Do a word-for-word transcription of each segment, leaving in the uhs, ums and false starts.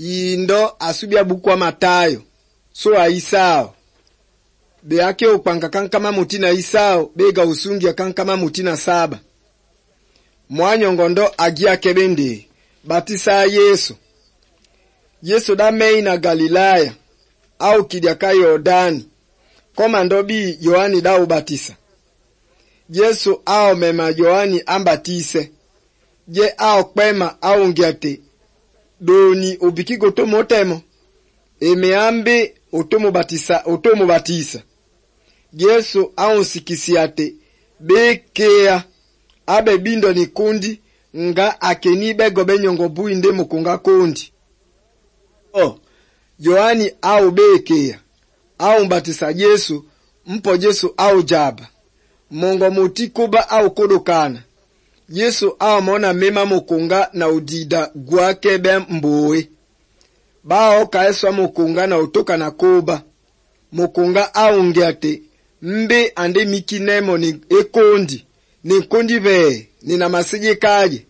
yindo asubia bukwa Matayo so aisao be ake upanga kankama mutina isao bega usungia kankama mutina saba mwanyongondo agia kebende batisa Yesu Yesu da meina Galilaya au kidiaka Yordani koma ndobi Yohani da ubatisa Yesu ao mema Yohani ambatise je ao kwema au ngiate doni obikigo to motemo emeambe otomo batisa otomo batisa Yesu au sikisiate bekea abe bindo ni kundi nga akenibe gobe nyongo buinde mukunga kundi oh Yohani au bekea au mbatisa Yesu mpo Yesu au jaba mongo mutikuba au kodokana Yesu au mona mema mukunga na udida gwake be mboe bao kaeswa mukunga na utoka na koba mukunga au ngiate mbe ande mikinemo ni ekondi ni kondi ve ni na masije kaje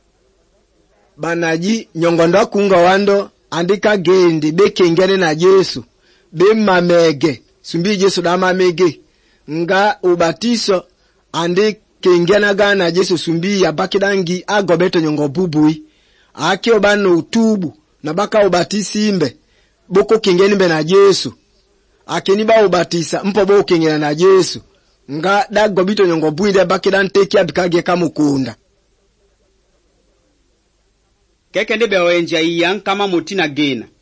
banaji nyongondo kunga wando andika gendi bekengene na Yesu be mamege sumbi Yesu da mamege nga ubatiso ande kengena gana Yesu sumbi ya bakidangi agobeto nyongo bubui ake obano utubu na baka ubatisi imbe boko kengeni be na Yesu akeni ba ubatisa mpo bo kengena na Yesu nga dagobito nyongo buinde bakidan teki abikage kamukunda keke ndebe wenja iyan kama mutina gena